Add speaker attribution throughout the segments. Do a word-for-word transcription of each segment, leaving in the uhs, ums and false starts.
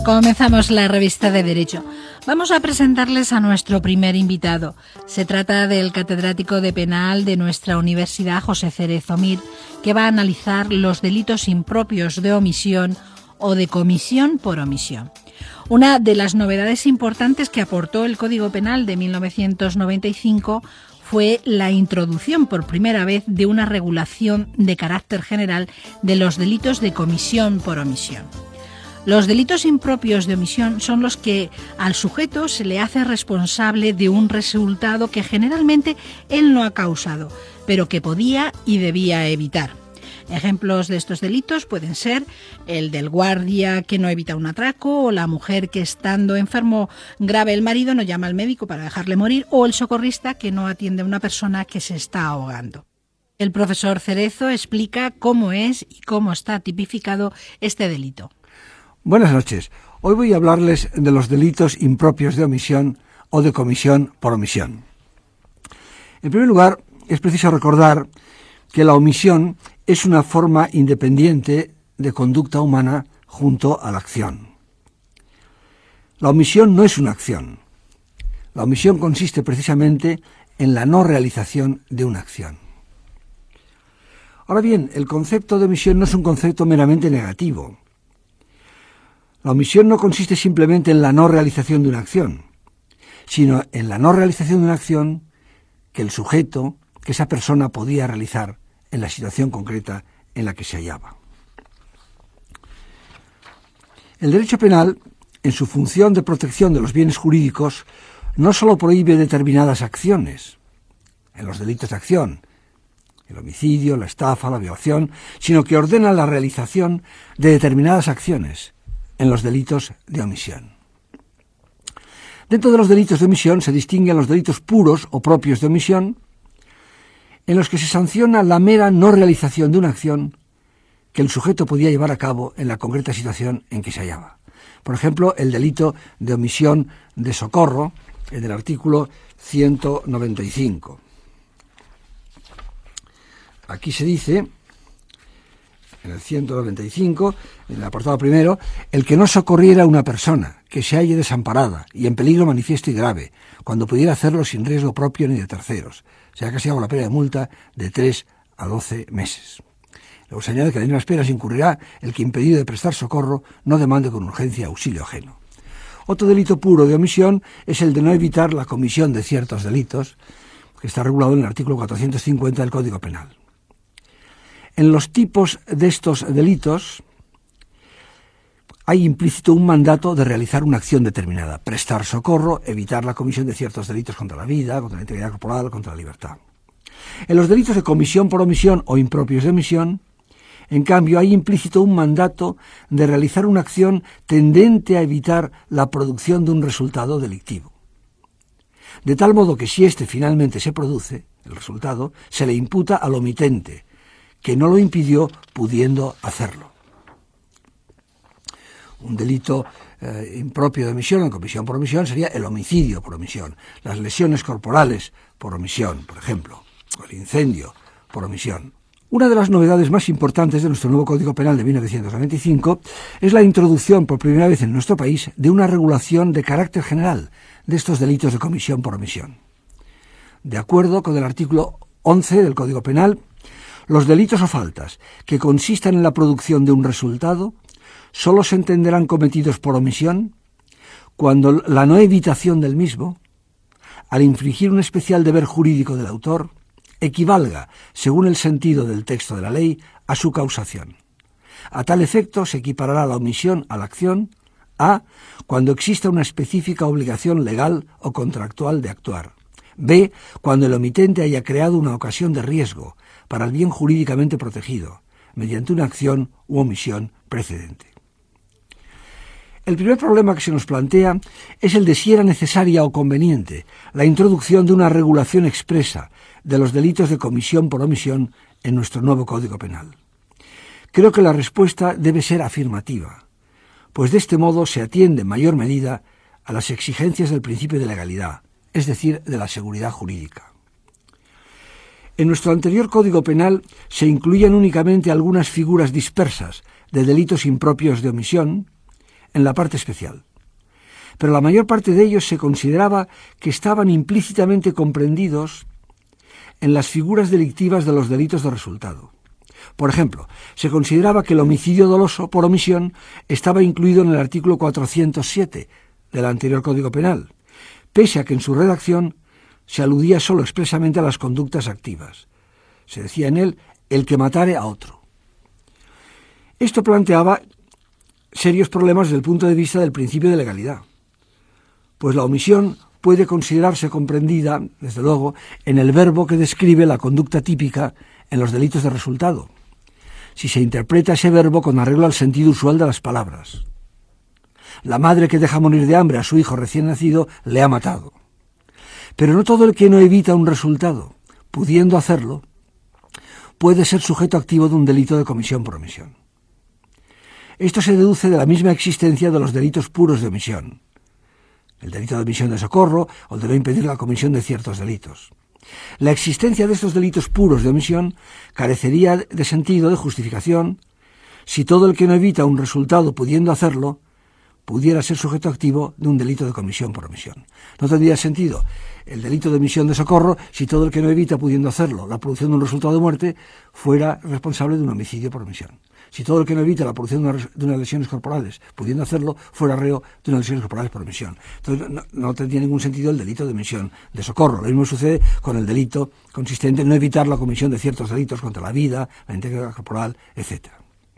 Speaker 1: Comenzamos la revista de Derecho. Vamos a presentarles a nuestro primer invitado. Se trata del catedrático de Penal de nuestra Universidad, José Cerezo Mir, que va a analizar los delitos impropios de omisión o de comisión por omisión. Una de las novedades importantes que aportó el Código Penal de mil novecientos noventa y cinco fue la introducción por primera vez de una regulación de carácter general de los delitos de comisión por omisión. Los delitos impropios de omisión son los que al sujeto se le hace responsable de un resultado que generalmente él no ha causado, pero que podía y debía evitar. Ejemplos de estos delitos pueden ser el del guardia que no evita un atraco, o la mujer que estando enfermo grave el marido no llama al médico para dejarle morir, o el socorrista que no atiende a una persona que se está ahogando. El profesor Cerezo explica cómo es y cómo está tipificado este delito.
Speaker 2: Buenas noches. Hoy voy a hablarles de los delitos impropios de omisión o de comisión por omisión. En primer lugar, es preciso recordar que la omisión es una forma independiente de conducta humana junto a la acción. La omisión no es una acción. La omisión consiste precisamente en la no realización de una acción. Ahora bien, el concepto de omisión no es un concepto meramente negativo. La omisión no consiste simplemente en la no realización de una acción, sino en la no realización de una acción que el sujeto, que esa persona podía realizar en la situación concreta en la que se hallaba. El derecho penal, en su función de protección de los bienes jurídicos, no solo prohíbe determinadas acciones, en los delitos de acción, el homicidio, la estafa, la violación, sino que ordena la realización de determinadas acciones, en los delitos de omisión. Dentro de los delitos de omisión se distinguen los delitos puros o propios de omisión, en los que se sanciona la mera no realización de una acción que el sujeto podía llevar a cabo en la concreta situación en que se hallaba. Por ejemplo, el delito de omisión de socorro, en el artículo ciento noventa y cinco. Aquí se dice, en el ciento noventa y cinco, en el apartado primero, el que no socorriera a una persona que se halle desamparada y en peligro manifiesto y grave, cuando pudiera hacerlo sin riesgo propio ni de terceros, sea castigado con la pena de multa de tres a doce meses. Luego se añade que en las mismas penas incurrirá el que, impedido de prestar socorro, no demande con urgencia auxilio ajeno. Otro delito puro de omisión es el de no evitar la comisión de ciertos delitos, que está regulado en el artículo cuatrocientos cincuenta del Código Penal. En los tipos de estos delitos hay implícito un mandato de realizar una acción determinada, prestar socorro, evitar la comisión de ciertos delitos contra la vida, contra la integridad corporal, contra la libertad. En los delitos de comisión por omisión o impropios de omisión, en cambio, hay implícito un mandato de realizar una acción tendente a evitar la producción de un resultado delictivo. De tal modo que si éste finalmente se produce, el resultado, se le imputa al omitente, que no lo impidió pudiendo hacerlo. Un delito eh, impropio de omisión o comisión por omisión sería el homicidio por omisión, las lesiones corporales por omisión, por ejemplo, o el incendio por omisión. Una de las novedades más importantes de nuestro nuevo Código Penal de mil novecientos noventa y cinco es la introducción por primera vez en nuestro país de una regulación de carácter general de estos delitos de comisión por omisión. De acuerdo con el artículo once del Código Penal, los delitos o faltas que consistan en la producción de un resultado solo se entenderán cometidos por omisión cuando la no evitación del mismo, al infringir un especial deber jurídico del autor, equivalga, según el sentido del texto de la ley, a su causación. A tal efecto se equiparará la omisión a la acción a cuando exista una específica obligación legal o contractual de actuar. B, cuando el omitente haya creado una ocasión de riesgo para el bien jurídicamente protegido, mediante una acción u omisión precedente. El primer problema que se nos plantea es el de si era necesaria o conveniente la introducción de una regulación expresa de los delitos de comisión por omisión en nuestro nuevo Código Penal. Creo que la respuesta debe ser afirmativa, pues de este modo se atiende en mayor medida a las exigencias del principio de legalidad, es decir, de la seguridad jurídica. En nuestro anterior Código Penal se incluían únicamente algunas figuras dispersas de delitos impropios de omisión, en la parte especial. Pero la mayor parte de ellos se consideraba que estaban implícitamente comprendidos en las figuras delictivas de los delitos de resultado. Por ejemplo, se consideraba que el homicidio doloso por omisión estaba incluido en el artículo cuatrocientos siete del anterior Código Penal, pese a que en su redacción se aludía solo expresamente a las conductas activas. Se decía en él el que matare a otro. Esto planteaba serios problemas desde el punto de vista del principio de legalidad, pues la omisión puede considerarse comprendida, desde luego, en el verbo que describe la conducta típica en los delitos de resultado, si se interpreta ese verbo con arreglo al sentido usual de las palabras. La madre que deja morir de hambre a su hijo recién nacido le ha matado. Pero no todo el que no evita un resultado, pudiendo hacerlo, puede ser sujeto activo de un delito de comisión por omisión. Esto se deduce de la misma existencia de los delitos puros de omisión, el delito de omisión de socorro o el de no impedir la comisión de ciertos delitos. La existencia de estos delitos puros de omisión carecería de sentido, de justificación, si todo el que no evita un resultado pudiendo hacerlo, pudiera ser sujeto activo de un delito de comisión por omisión. No tendría sentido el delito de omisión de socorro si todo el que no evita pudiendo hacerlo la producción de un resultado de muerte fuera responsable de un homicidio por omisión. Si todo el que no evita la producción de, una, de unas lesiones corporales, pudiendo hacerlo, fuera reo de unas lesiones corporales por omisión. Entonces no, no tendría ningún sentido el delito de omisión de socorro. Lo mismo sucede con el delito consistente en no evitar la comisión de ciertos delitos contra la vida, la integridad corporal, etcétera.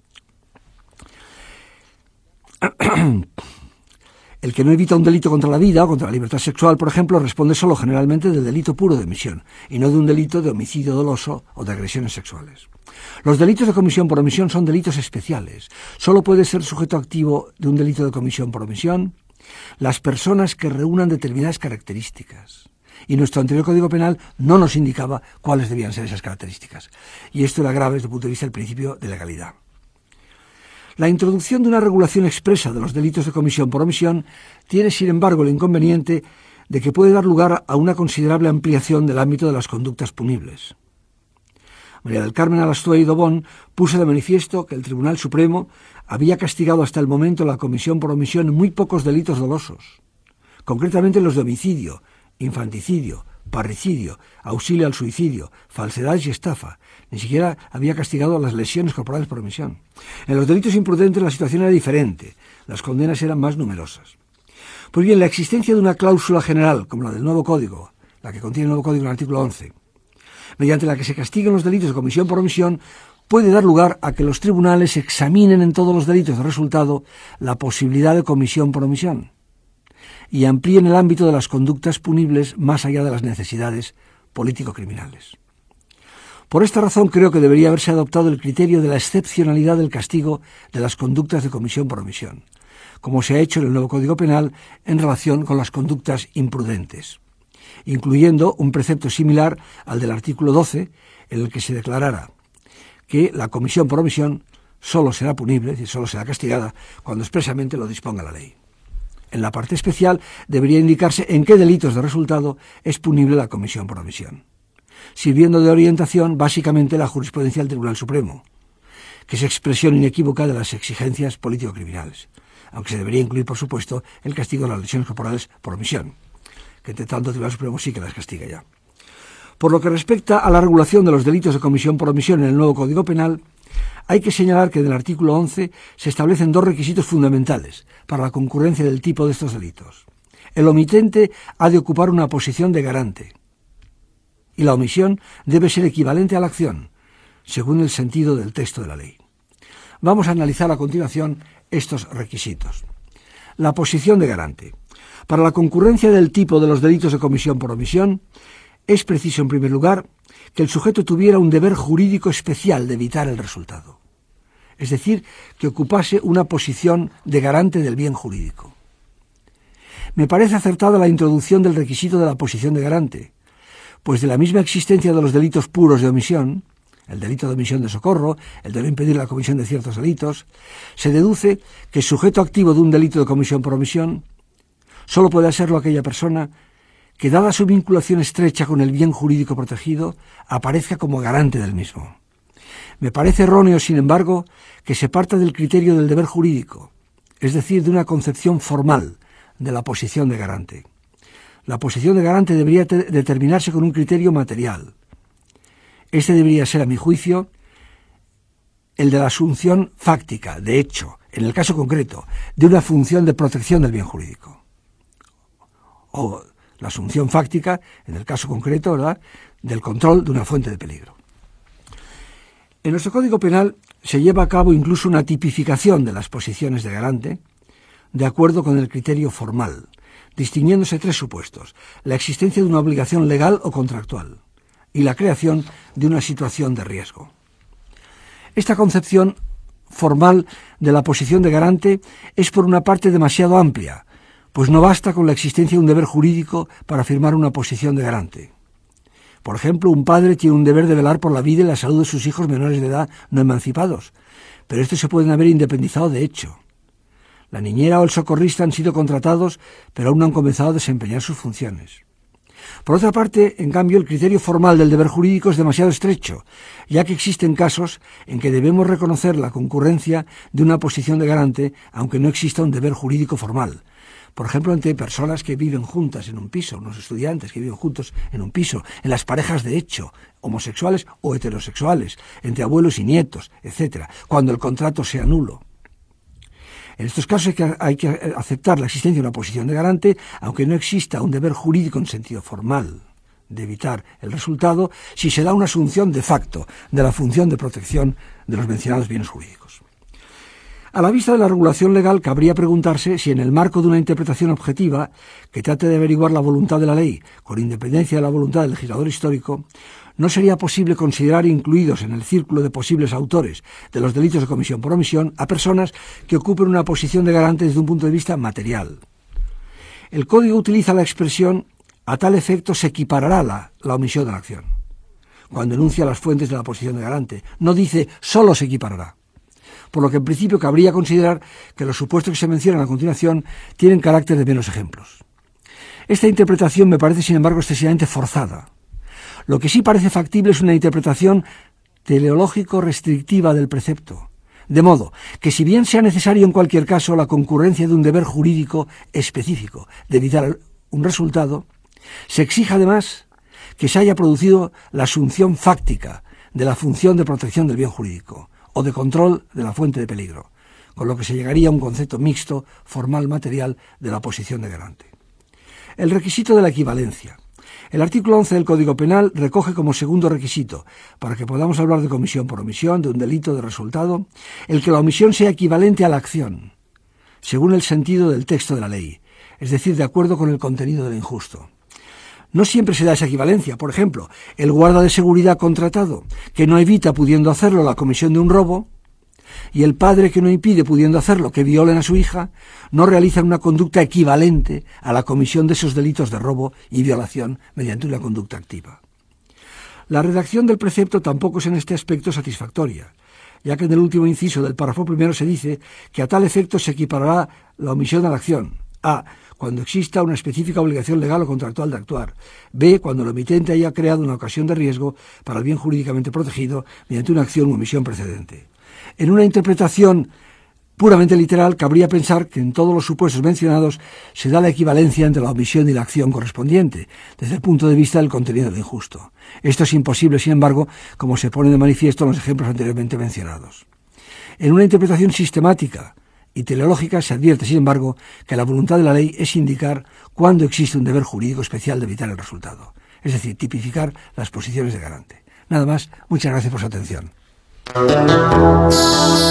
Speaker 2: El que no evita un delito contra la vida o contra la libertad sexual, por ejemplo, responde solo generalmente del delito puro de omisión y no de un delito de homicidio doloso o de agresiones sexuales. Los delitos de comisión por omisión son delitos especiales. Solo puede ser sujeto activo de un delito de comisión por omisión las personas que reúnan determinadas características. Y nuestro anterior Código Penal no nos indicaba cuáles debían ser esas características. Y esto era grave desde el punto de vista del principio de legalidad. La introducción de una regulación expresa de los delitos de comisión por omisión tiene, sin embargo, el inconveniente de que puede dar lugar a una considerable ampliación del ámbito de las conductas punibles. María del Carmen Alastuey y Dobón puso de manifiesto que el Tribunal Supremo había castigado hasta el momento la comisión por omisión en muy pocos delitos dolosos, concretamente los de homicidio, infanticidio, parricidio, auxilio al suicidio, falsedades y estafa. Ni siquiera había castigado las lesiones corporales por omisión. En los delitos imprudentes la situación era diferente. Las condenas eran más numerosas. Pues bien, la existencia de una cláusula general, como la del nuevo Código, la que contiene el nuevo Código en el artículo once, mediante la que se castiguen los delitos de comisión por omisión, puede dar lugar a que los tribunales examinen en todos los delitos de resultado la posibilidad de comisión por omisión y amplíen el ámbito de las conductas punibles más allá de las necesidades político-criminales. Por esta razón creo que debería haberse adoptado el criterio de la excepcionalidad del castigo de las conductas de comisión por omisión, como se ha hecho en el nuevo Código Penal en relación con las conductas imprudentes, incluyendo un precepto similar al del artículo doce, en el que se declarara que la comisión por omisión solo será punible, es decir, solo será castigada cuando expresamente lo disponga la ley. En la parte especial debería indicarse en qué delitos de resultado es punible la comisión por omisión, sirviendo de orientación básicamente la jurisprudencia del Tribunal Supremo, que es expresión inequívoca de las exigencias político-criminales, aunque se debería incluir, por supuesto, el castigo de las lesiones corporales por omisión, que entre tanto el Tribunal Supremo sí que las castiga ya. Por lo que respecta a la regulación de los delitos de comisión por omisión en el nuevo Código Penal, hay que señalar que en el artículo once se establecen dos requisitos fundamentales para la concurrencia del tipo de estos delitos. El omitente ha de ocupar una posición de garante y la omisión debe ser equivalente a la acción, según el sentido del texto de la ley. Vamos a analizar a continuación estos requisitos. La posición de garante. Para la concurrencia del tipo de los delitos de comisión por omisión, es preciso, en primer lugar, que el sujeto tuviera un deber jurídico especial de evitar el resultado, es decir, que ocupase una posición de garante del bien jurídico. Me parece acertada la introducción del requisito de la posición de garante, pues de la misma existencia de los delitos puros de omisión, el delito de omisión de socorro, el de no impedir la comisión de ciertos delitos, se deduce que el sujeto activo de un delito de comisión por omisión solo puede serlo aquella persona que, dada su vinculación estrecha con el bien jurídico protegido, aparezca como garante del mismo. Me parece erróneo, sin embargo, que se parta del criterio del deber jurídico, es decir, de una concepción formal de la posición de garante. La posición de garante debería determinarse con un criterio material. Este debería ser, a mi juicio, el de la asunción fáctica, de hecho, en el caso concreto, de una función de protección del bien jurídico. O la asunción fáctica, en el caso concreto, ¿verdad?, del control de una fuente de peligro. En nuestro Código Penal se lleva a cabo incluso una tipificación de las posiciones de garante de acuerdo con el criterio formal, distinguiéndose tres supuestos: la existencia de una obligación legal o contractual y la creación de una situación de riesgo. Esta concepción formal de la posición de garante es por una parte demasiado amplia, pues no basta con la existencia de un deber jurídico para firmar una posición de garante. Por ejemplo, un padre tiene un deber de velar por la vida y la salud de sus hijos menores de edad no emancipados, pero estos se pueden haber independizado de hecho. La niñera o el socorrista han sido contratados, pero aún no han comenzado a desempeñar sus funciones. Por otra parte, en cambio, el criterio formal del deber jurídico es demasiado estrecho, ya que existen casos en que debemos reconocer la concurrencia de una posición de garante, aunque no exista un deber jurídico formal. Por ejemplo, entre personas que viven juntas en un piso, unos estudiantes que viven juntos en un piso, en las parejas de hecho, homosexuales o heterosexuales, entre abuelos y nietos, etcétera, cuando el contrato sea nulo. En estos casos hay que, hay que aceptar la existencia de una posición de garante, aunque no exista un deber jurídico en sentido formal de evitar el resultado, si se da una asunción de facto de la función de protección de los mencionados bienes jurídicos. A la vista de la regulación legal, cabría preguntarse si en el marco de una interpretación objetiva que trate de averiguar la voluntad de la ley, con independencia de la voluntad del legislador histórico, no sería posible considerar incluidos en el círculo de posibles autores de los delitos de comisión por omisión a personas que ocupen una posición de garante desde un punto de vista material. El Código utiliza la expresión «a tal efecto se equiparará la, la omisión de la acción», cuando enuncia las fuentes de la posición de garante. No dice «solo se equiparará», por lo que en principio cabría considerar que los supuestos que se mencionan a continuación tienen carácter de meros ejemplos. Esta interpretación me parece, sin embargo, excesivamente forzada. Lo que sí parece factible es una interpretación teleológico-restrictiva del precepto, de modo que si bien sea necesario en cualquier caso la concurrencia de un deber jurídico específico de evitar un resultado, se exija además que se haya producido la asunción fáctica de la función de protección del bien jurídico o de control de la fuente de peligro, con lo que se llegaría a un concepto mixto, formal-material, de la posición de garante. El requisito de la equivalencia. El artículo once del Código Penal recoge como segundo requisito, para que podamos hablar de comisión por omisión, de un delito de resultado, el que la omisión sea equivalente a la acción, según el sentido del texto de la ley, es decir, de acuerdo con el contenido del injusto. No siempre se da esa equivalencia. Por ejemplo, el guarda de seguridad contratado, que no evita, pudiendo hacerlo, la comisión de un robo, y el padre que no impide, pudiendo hacerlo, que violen a su hija, no realizan una conducta equivalente a la comisión de esos delitos de robo y violación mediante una conducta activa. La redacción del precepto tampoco es en este aspecto satisfactoria, ya que en el último inciso del párrafo primero se dice que a tal efecto se equiparará la omisión a la acción. A. Cuando exista una específica obligación legal o contractual de actuar. B. Cuando el omitente haya creado una ocasión de riesgo para el bien jurídicamente protegido mediante una acción u omisión precedente. En una interpretación puramente literal, cabría pensar que en todos los supuestos mencionados se da la equivalencia entre la omisión y la acción correspondiente, desde el punto de vista del contenido del injusto. Esto es imposible, sin embargo, como se pone de manifiesto en los ejemplos anteriormente mencionados. En una interpretación sistemática y teleológica se advierte, sin embargo, que la voluntad de la ley es indicar cuándo existe un deber jurídico especial de evitar el resultado, es decir, tipificar las posiciones de garante. Nada más, muchas gracias por su atención.